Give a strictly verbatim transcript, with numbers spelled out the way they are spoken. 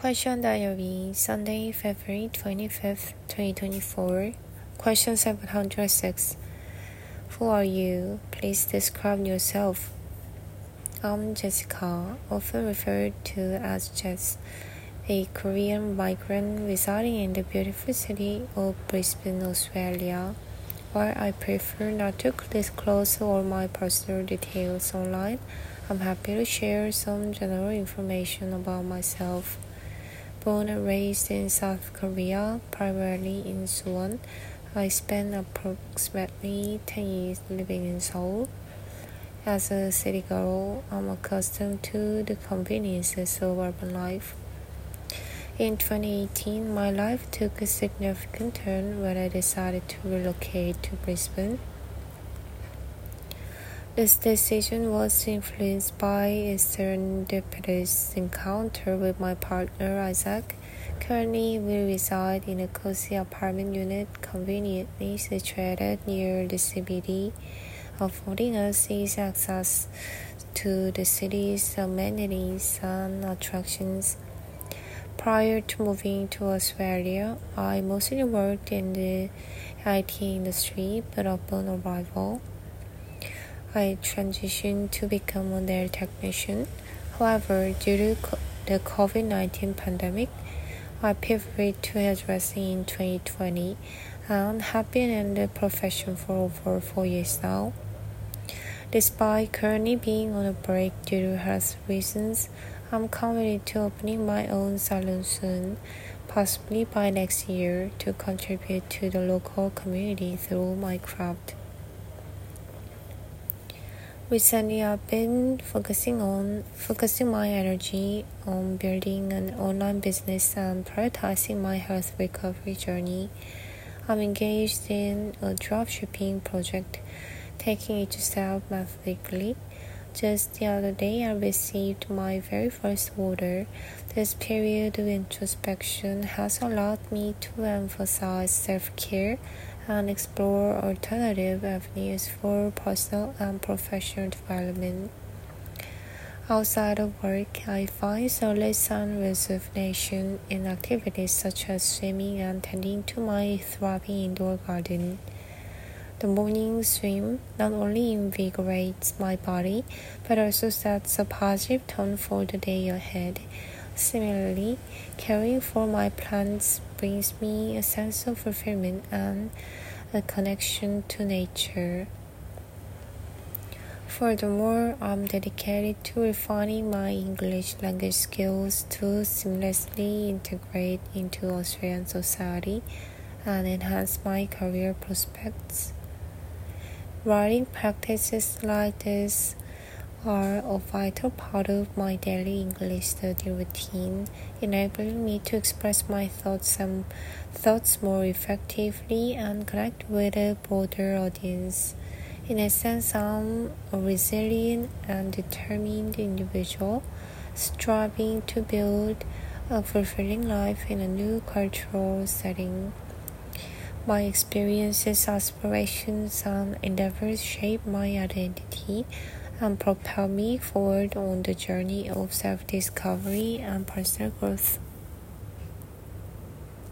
Question Diary, Sunday, February twenty-fifth, twenty twenty-four. Question seven hundred six. Who are you? Please describe yourself. I'm Jessica, often referred to as Jess, a Korean migrant residing in the beautiful city of Brisbane, Australia. While I prefer not to disclose all my personal details online, I'm happy to share some general information about myself. Born and raised in South Korea, primarily in Suwon, I spent approximately ten years living in Seoul. As a city girl, I'm accustomed to the conveniences of urban life. In twenty eighteen, my life took a significant turn when I decided to relocate to Brisbane. This decision was influenced by a serendipitous encounter with my partner Isaac. Currently, we reside in a cozy apartment unit conveniently situated near the C B D, affording us easy access to the city's amenities and attractions. Prior to moving to Australia, I mostly worked in the I T industry, but upon arrival, I transitioned to become a nail technician. However, due to the COVID nineteen pandemic, I pivoted to hairdressing in twenty twenty and have been in the profession for over four years now. Despite currently being on a break due to health reasons, I'm committed to opening my own salon soon, possibly by next year, to contribute to the local community through my craft. Recently, I've been focusing on focusing my energy on building an online business and prioritizing my health recovery journey. I'm engaged in a dropshipping project, taking each step methodically. Just the other day, I received my very first order. This period of introspection has allowed me to emphasize self-care and explore alternative avenues for personal and professional development. Outside of work, I find solace and rejuvenation in activities such as swimming and tending to my thriving indoor garden. The morning swim not only invigorates my body, but also sets a positive tone for the day ahead. Similarly, caring for my plants brings me a sense of fulfillment and a connection to nature. Furthermore, I'm dedicated to refining my English language skills to seamlessly integrate into Australian society and enhance my career prospects. Writing practices like this are a vital part of my daily English study routine, enabling me to express my thoughts and thoughts more effectively and connect with a broader audience. In a sense, I'm a resilient and determined individual, striving to build a fulfilling life in a new cultural setting. My experiences, aspirations, and endeavors shape my identity and propel me forward on the journey of self-discovery and personal growth.